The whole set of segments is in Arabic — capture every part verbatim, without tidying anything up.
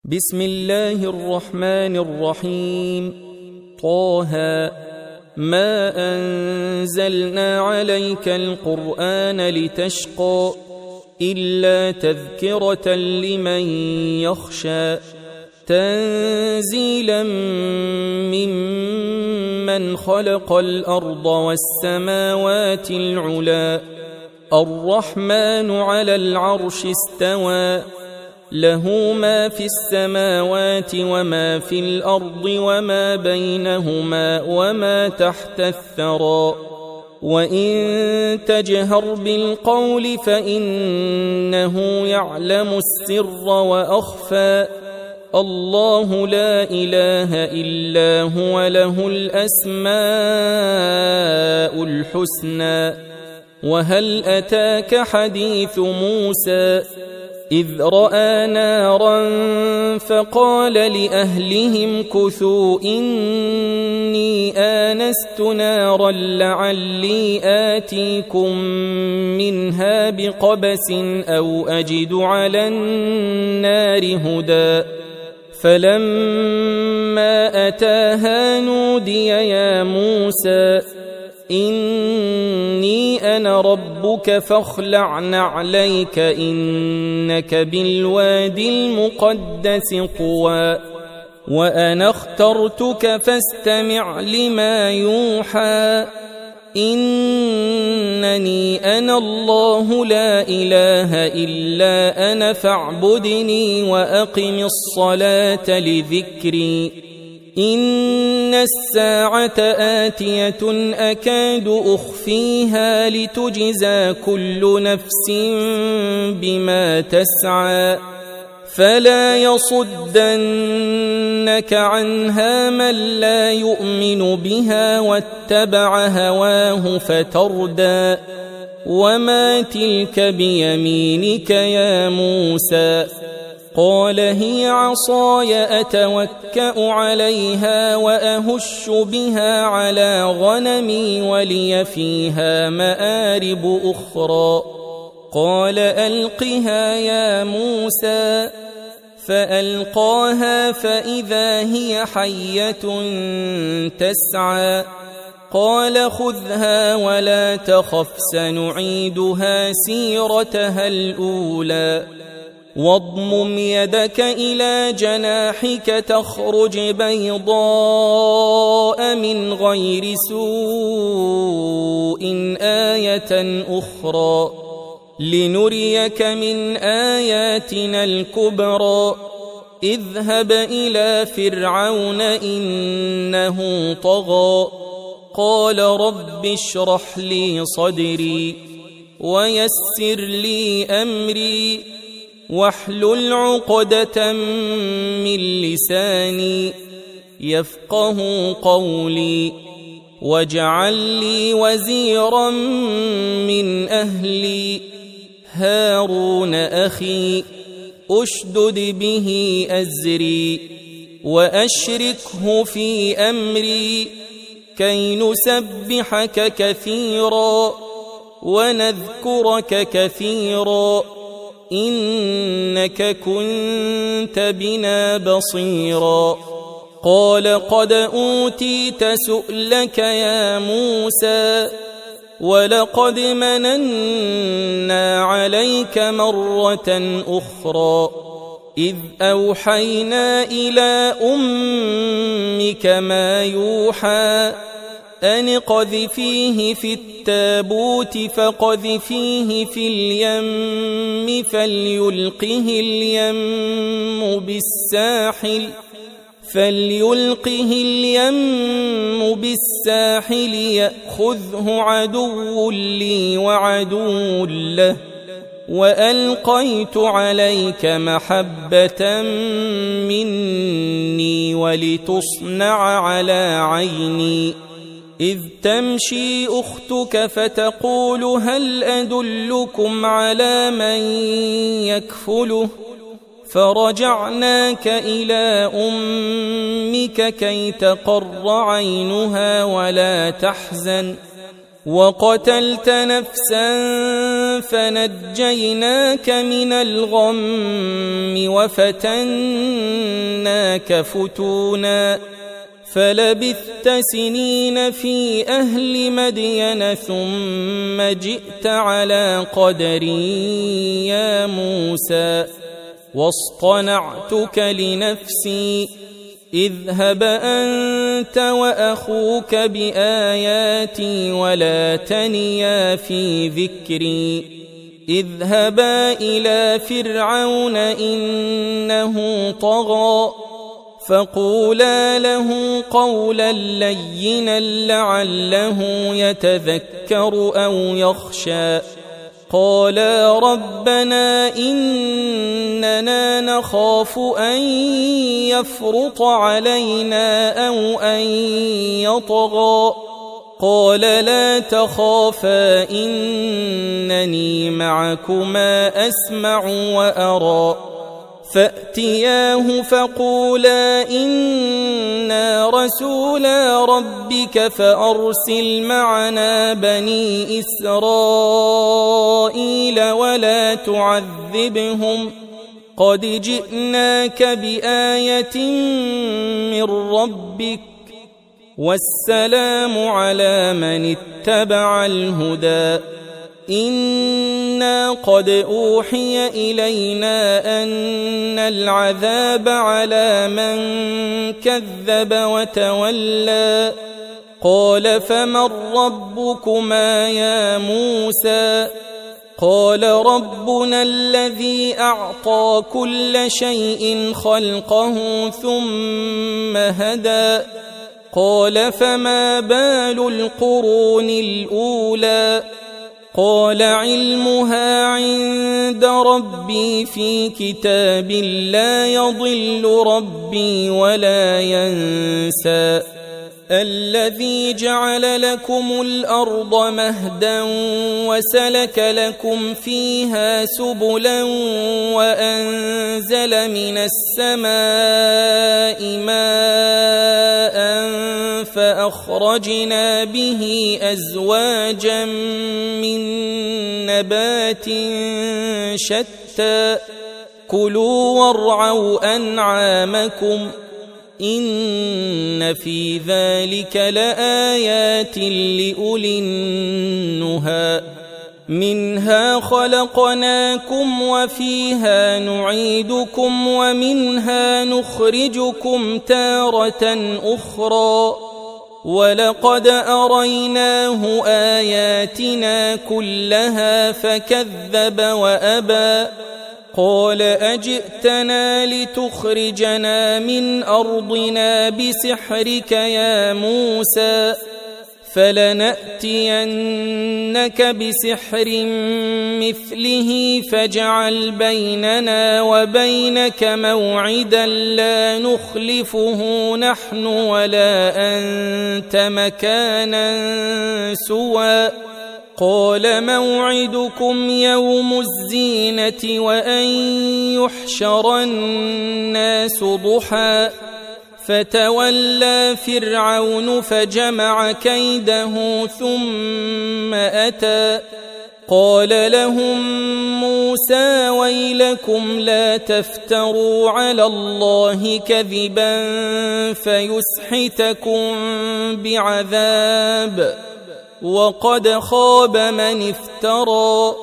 بسم الله الرحمن الرحيم. طه ما أنزلنا عليك القرآن لتشقى إلا تذكرة لمن يخشى تنزيلا ممن خلق الأرض والسماوات العلى الرحمن على العرش استوى له ما في السماوات وما في الأرض وما بينهما وما تحت الثرى وإن تجهر بالقول فإنه يعلم السر وأخفى الله لا إله إلا هو له الأسماء الحسنى. وهل أتاك حديث موسى إذ رأى نارا فقال لأهلهم كثوا إني آنست نارا لعلي آتيكم منها بقبس أو أجد على النار هدى فلما أتاها نودي يا موسى إني أنا ربك فاخلع نعليك إنك بالوادي المقدس طوى وأنا اخترتك فاستمع لما يوحى إنني أنا الله لا إله إلا أنا فاعبدني وأقم الصلاة لذكري إن الساعة آتية أكاد أخفيها لتجزى كل نفس بما تسعى فلا يصدنك عنها من لا يؤمن بها واتبع هواه فتردى وما تلك بيمينك يا موسى قال هي عصاي أتوكأ عليها وأهش بها على غنمي ولي فيها مآرب أخرى قال ألقها يا موسى فألقاها فإذا هي حية تسعى قال خذها ولا تخف سنعيدها سيرتها الأولى واضمم يدك إلى جناحك تخرج بيضاء من غير سوء آية أخرى لنريك من آياتنا الكبرى اذهب إلى فرعون إنه طغى قال رب اشرح لي صدري ويسر لي أمري واحلل عقدة من لساني يفقه قولي واجعل لي وزيرا من أهلي هارون أخي أشدد به أزري وأشركه في أمري كي نسبحك كثيرا ونذكرك كثيرا إنك كنت بنا بصيرا قال قد أوتيت سؤلك يا موسى ولقد مننا عليك مرة أخرى إذ أوحينا إلى أمك ما يوحى أن قذفيه في التابوت فقذفيه في اليم فليلقه اليم بالساحل فليلقه اليم بالساحل يأخذه عدو لي وعدو له وألقيت عليك محبة مني ولتصنع على عيني إذ تمشي أختك فتقول هل أدلكم على من يكفله فرجعناك إلى أمك كي تقر عينها ولا تحزن وقتلت نفسا فنجيناك من الغم وفتناك فتونا فلبثت سنين في أهل مدين ثم جئت على قدري يا موسى واصطنعتك لنفسي اذهب أنت وأخوك بآياتي ولا تنيا في ذكري اذهبا إلى فرعون إنه طغى فقولا له قولا لينا لعله يتذكر أو يخشى قالا ربنا إننا نخاف أن يفرط علينا أو أن يطغى قال لا تخافا إنني معكما أسمع وأرى فأتياه فقولا إنا رسولا ربك فأرسل معنا بني إسرائيل ولا تعذبهم قد جئناك بآية من ربك والسلام على من اتبع الهدى إنا قد أوحي إلينا أن العذاب على من كذب وتولى قال فمن ربكما يا موسى قال ربنا الذي أعطى كل شيء خلقه ثم هدى قال فما بال القرون الأولى قال علمها عند ربي في كتاب لا يضل ربي ولا ينسى الذي جعل لكم الأرض مهدا وسلك لكم فيها سبلا وأنزل من السماء ماء فأخرجنا به أزواجا من نبات شتى كلوا وارعوا أنعامكم إن في ذلك لآيات لأولي النهى منها خلقناكم وفيها نعيدكم ومنها نخرجكم تارة أخرى ولقد أريناه آياتنا كلها فكذب وأبى قال أجئتنا لتخرجنا من أرضنا بسحرك يا موسى فلنأتينك بسحر مثله فاجعل بيننا وبينك موعدا لا نخلفه نحن ولا أنت مكانا سوى قال موعدكم يوم الزينة وأن يحشر الناس ضحى فتولى فرعون فجمع كيده ثم أتى قال لهم موسى ويلكم لا تفتروا على الله كذبا فيسحتكم بعذاب وقد خاب من افترى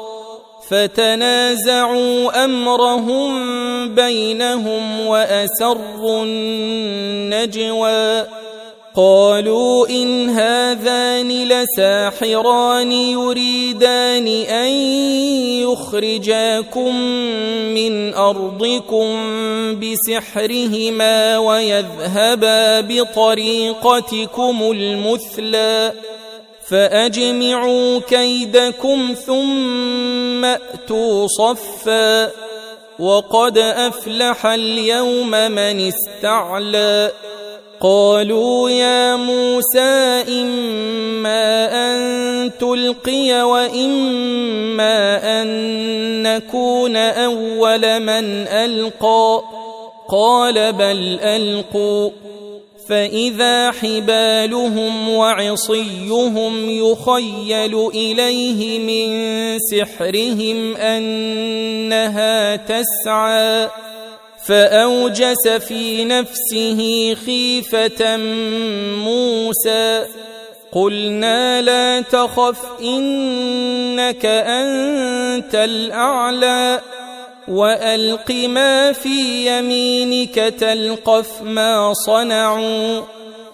فتنازعوا أمرهم بينهم وأسروا النجوى قالوا إن هذان لساحران يريدان أن يخرجاكم من أرضكم بسحرهما ويذهبا بطريقتكم المثلى فأجمعوا كيدكم ثم أتوا صفا وقد أفلح اليوم من استعلى قالوا يا موسى إما أن تلقي وإما أن نكون أول من ألقى قال بل ألقوا فإذا حبالهم وعصيهم يخيل إليه من سحرهم أنها تسعى فأوجس في نفسه خيفة موسى قلنا لا تخف إنك أنت الأعلى وألق ما في يمينك تلقف ما صنعوا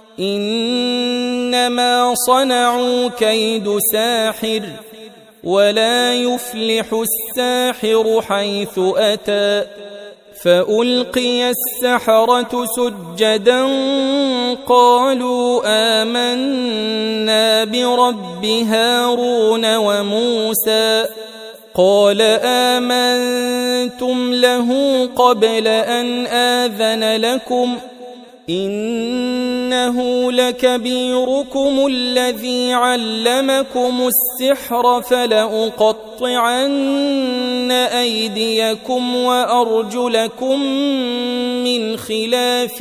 إنما صنعوا كيد ساحر ولا يفلح الساحر حيث أتى فألقي السحرة سجدا قالوا آمنا برب هارون وموسى قال آمنتم له قبل أن آذن لكم إنه لكبيركم الذي علمكم السحر فلأقطعن أيديكم وأرجلكم من خلاف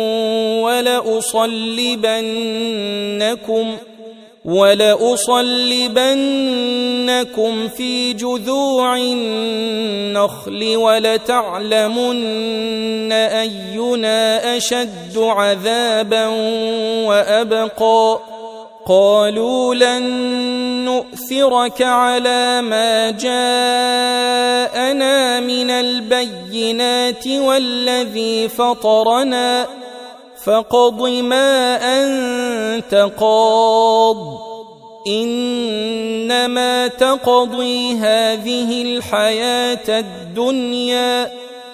ولأصلبنكم ولأصلبنكم في جذوع النخل ولتعلمن أينا أشد عذابا وأبقى قالوا لن نؤثرك على ما جاءنا من البينات والذي فطرنا فاقض ما أنت قاض إنما تقضي هذه الحياة الدنيا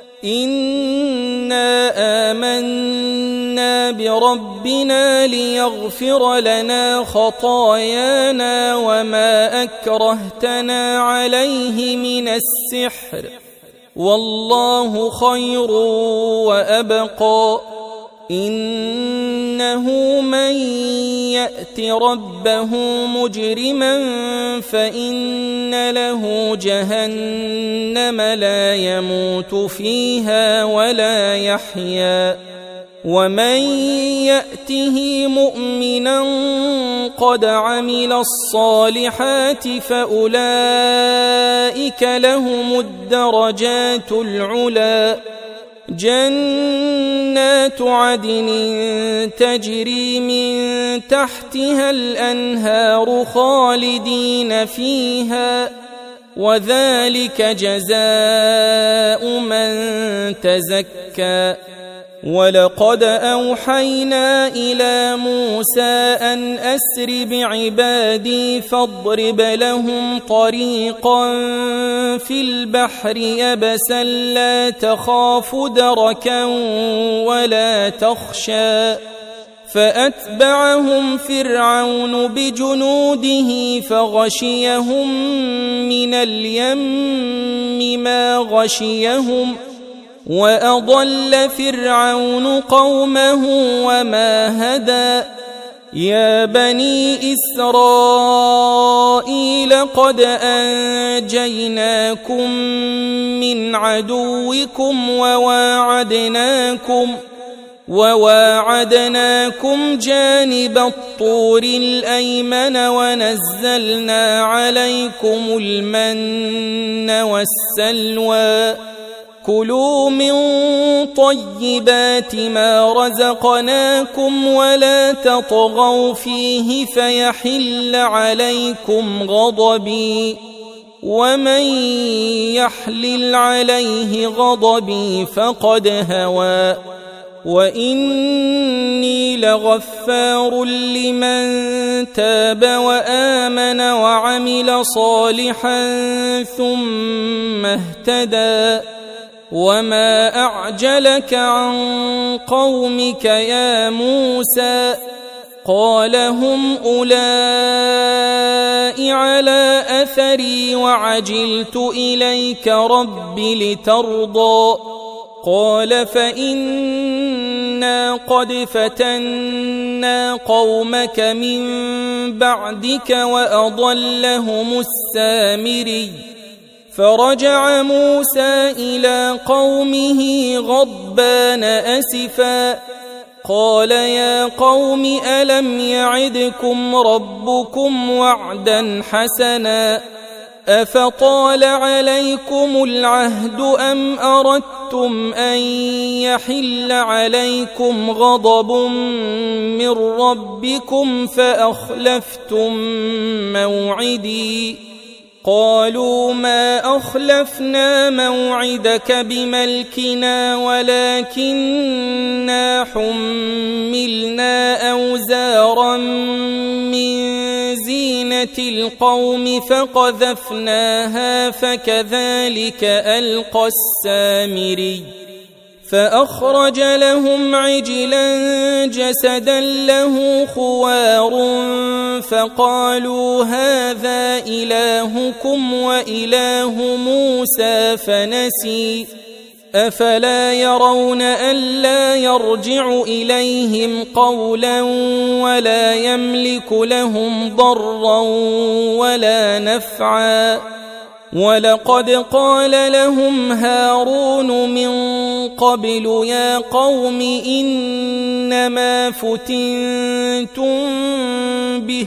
إنا آمنا بربنا ليغفر لنا خطايانا وما أكرهتنا عليه من السحر والله خير وأبقى إنه من يأت ربه مجرما فإن له جهنم لا يموت فيها ولا يحيا ومن يأته مؤمنا قد عمل الصالحات فأولئك لهم الدرجات العلى جنات عدن تجري من تحتها الأنهار خالدين فيها وذلك جزاء من تزكى ولقد أوحينا إلى موسى أن أسر بعبادي فاضرب لهم طريقا في البحر يبسا لا تخاف دركا ولا تخشى فأتبعهم فرعون بجنوده فغشيهم من اليم ما غشيهم وأضل فرعون قومه وما هدى يا بني إسرائيل قد أنجيناكم من عدوكم وواعدناكم وواعدناكم جانب الطور الأيمن ونزلنا عليكم المن والسلوى كلوا من طيبات ما رزقناكم ولا تطغوا فيه فيحل عليكم غضبي ومن يحلل عليه غضبي فقد هوى وإني لغفار لمن تاب وآمن وعمل صالحا ثم اهتدى وما أعجلك عن قومك يا موسى قال هم أولئك على أثري وعجلت إليك رب لترضى قال فإنا قد فتنا قومك من بعدك وأضلهم السامري فرجع موسى إلى قومه غضبان أسفا قال يا قوم ألم يعدكم ربكم وعدا حسنا أفطال عليكم العهد أم أردتم أن يحل عليكم غضب من ربكم فأخلفتم موعدي قالوا ما أخلفنا موعدك بملكنا ولكننا حملنا أوزارا من زينة القوم فقذفناها فكذلك ألقى السامري فأخرج لهم عجلا جسدا له خوار فقالوا هذا إلهكم وإله موسى فنسي أفلا يرون ألا يرجع إليهم قولا ولا يملك لهم ضرا ولا نفعا ولقد قال لهم هارون من قبل يا قوم إنما فتنتم به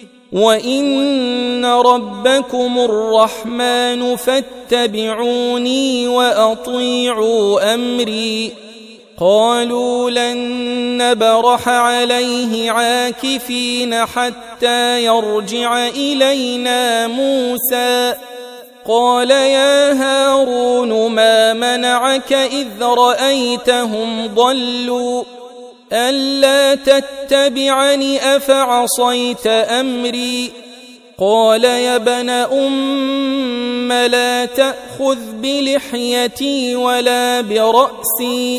وإن ربكم الرحمن فاتبعوني وأطيعوا أمري قالوا لن نبرح عليه عاكفين حتى يرجع إلينا موسى قال يا هارون ما منعك إذ رأيتهم ضلوا ألا تتبعني أفعصيت أمري قال يا ابن أم لا تأخذ بلحيتي ولا برأسي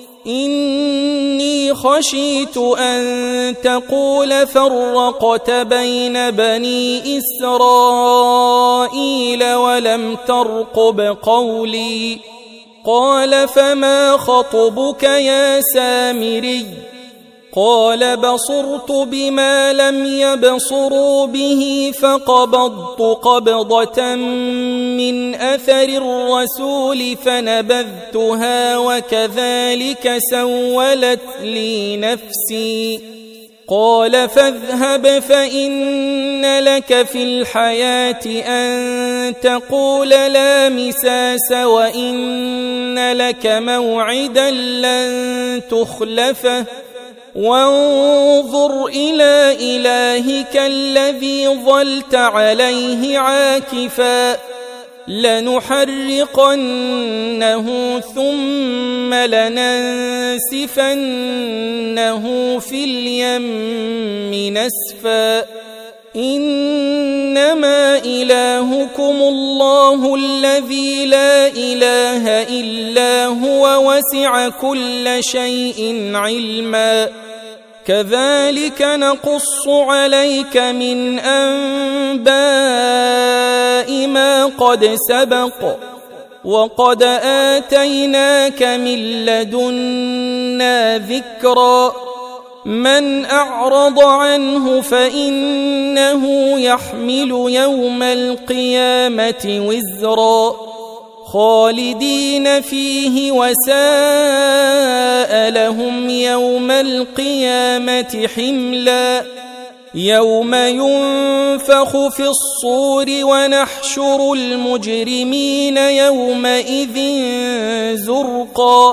إني خشيت أن تقول فرقت بين بني إسرائيل ولم ترقب قولي قال فما خطبك يا سامري قال بصرت بما لم يبصروا به فقبضت قبضة من أثر الرسول فنبذتها وكذلك سولت لي نفسي قال فاذهب فإن لك في الحياة أن تقول لا مساس وإن لك موعدا لن تخلفه وانظر إلى إلهك الذي ظلت عليه عاكفا لنحرقنه ثم لننسفنه في اليم نسفا إنما إلهكم الله الذي لا إله إلا هو وسع كل شيء علما كذلك نقص عليك من أنباء ما قد سبق وقد آتيناك من لدنا ذكرا من أعرض عنه فإنه يحمل يوم القيامة وزرا خالدين فيه وساء لهم يوم القيامة حملا يوم ينفخ في الصور ونحشر المجرمين يومئذ زرقا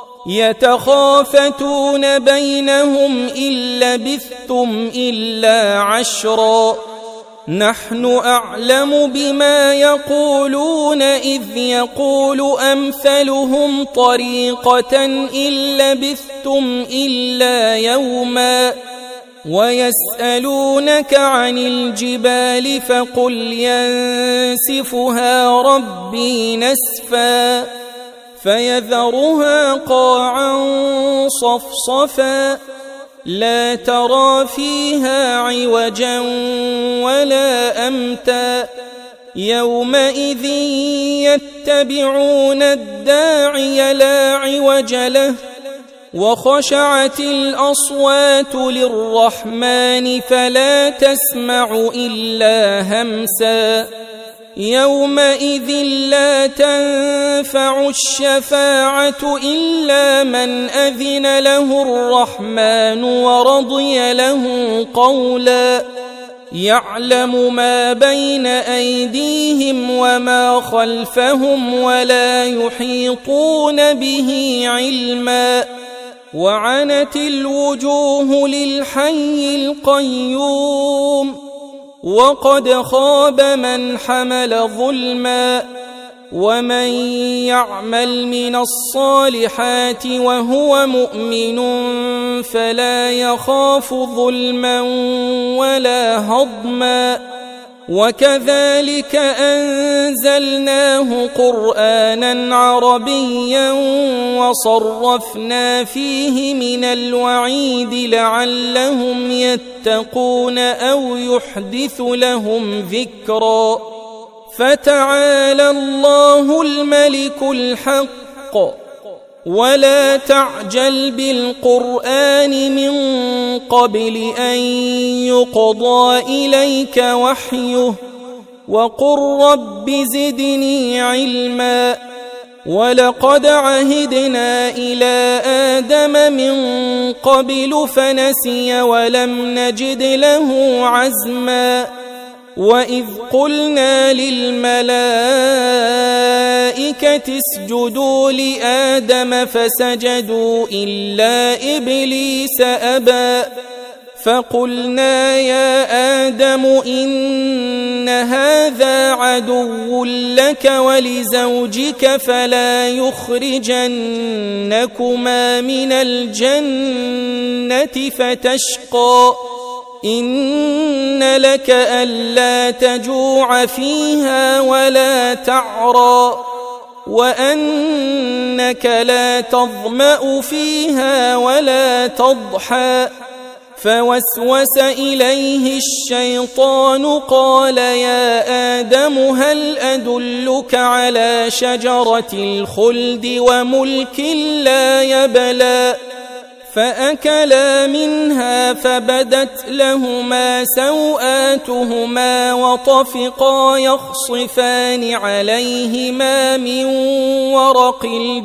يتخافتون بينهم إن لبثتم إلا عشرا نحن أعلم بما يقولون إذ يقول أمثلهم طريقة إن لبثتم إلا يوما ويسألونك عن الجبال فقل ينسفها ربي نسفا فيذرها قاعا صفصفا لا ترى فيها عوجا ولا أمتا يومئذ يتبعون الداعي لا عوج له وخشعت الأصوات للرحمن فلا تسمع إلا همسا يومئذ لا تنفع الشفاعة إلا من أذن له الرحمن ورضي له قولا يعلم ما بين أيديهم وما خلفهم ولا يحيطون به علما وعنت الوجوه للحي القيوم وقد خاب من حمل ظلما ومن يعمل من الصالحات وهو مؤمن فلا يخاف ظلما ولا هضما وكذلك أنزلناه قرآنا عربيا وصرفنا فيه من الوعيد لعلهم يتقون أو يحدث لهم ذكرا فتعالى الله الملك الحق ولا تعجل بالقرآن من قبل أن يقضى إليك وحيه وقل رب زدني علما ولقد عهدنا إلى آدم من قبل فنسي ولم نجد له عزما وإذ قلنا للملائكة اسجدوا لآدم فسجدوا إلا إبليس أبى فقلنا يا آدم إن هذا عدو لك ولزوجك فلا يخرجنكما من الجنة فتشقى إن لك ألا تجوع فيها ولا تعرى وأنك لا تظمأ فيها ولا تضحى فوسوس إليه الشيطان قال يا آدم هل أدلك على شجرة الخلد وملك لا يبلى فأكلا منها فبدت لهما سوآتهما وطفقا يخصفان عليهما من ورق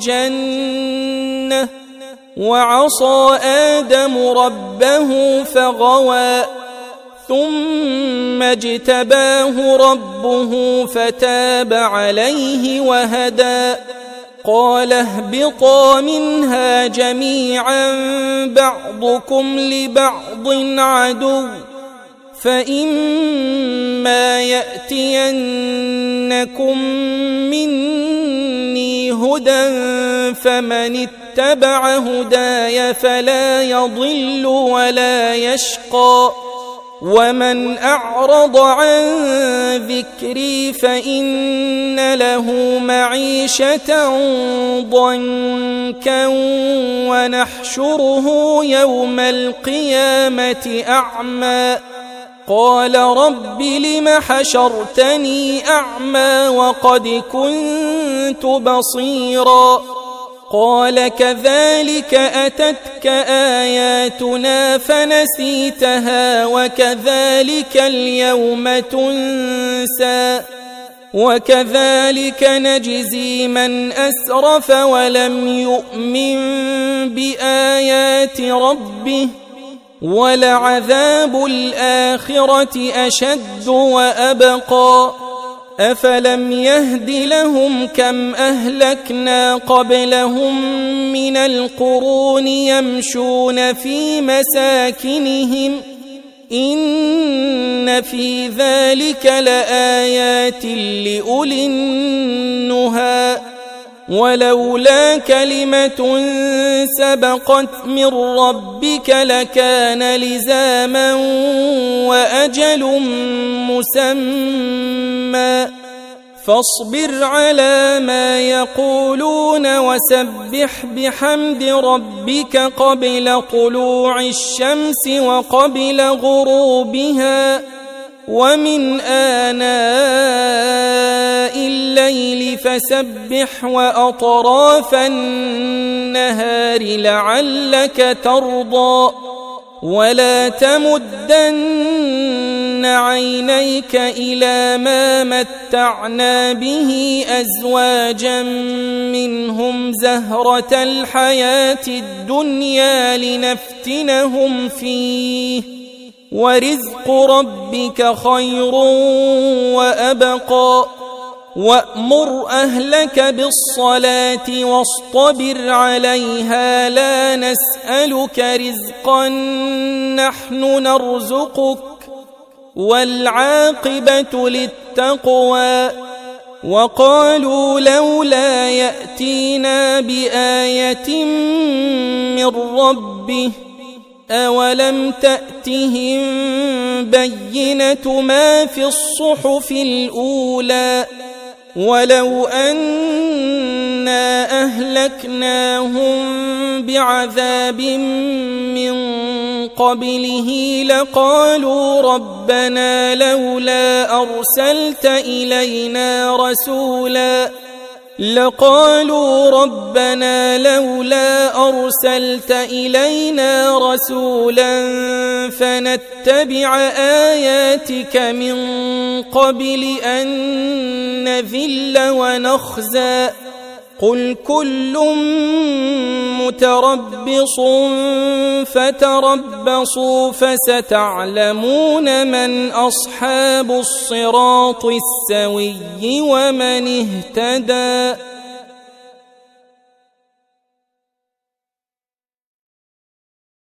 الجنة وعصى آدم ربه فغوى ثم اجتباه ربه فتاب عليه وهدى قال اهبطا منها جميعا بعضكم لبعض عدو فإما يأتينكم مني هدى فمن اتبع هداي فلا يضل ولا يشقى ومن أعرض عن ذكري فإن له معيشة ضنكا ونحشره يوم القيامة أعمى قال رب لم حشرتني أعمى وقد كنت بصيرا قال كذلك أتتك آياتنا فنسيتها وكذلك اليوم تنسى وكذلك نجزي من أسرف ولم يؤمن بآيات ربه ولعذاب الآخرة أشد وأبقى أفلم يهد لهم كم أهلكنا قبلهم من القرون يمشون في مساكنهم إن في ذلك لآيات لأولي النهى ولولا كلمة سبقت من ربك لكان لزاما وأجل مسمى فاصبر على ما يقولون وسبح بحمد ربك قبل طلوع الشمس وقبل غروبها ومن آناء الليل فسبح وأطراف النهار لعلك ترضى ولا تمدن تمدن عينيك إلى ما متعنا به أزواجا منهم زهرة الحياة الدنيا لنفتنهم فيه ورزق ربك خير وأبقى وأمر أهلك بالصلاة واصطبر عليها لا نسألك رزقا نحن نرزقك والعاقبة للتقوى وقالوا لولا يأتينا بآية من ربه أولم تأتهم بينة ما في الصحف الأولى ولو أنا أهلكناهم بعذاب من قبله لقالوا ربنا لولا أرسلت إلينا رسولا لقالوا ربنا لولا أرسلت إلينا رسولا فنتبع آياتك من قبل أن نذل ونخزى قل كل متربص فتربصوا فستعلمون من أصحاب الصراط السوي ومن اهتدى.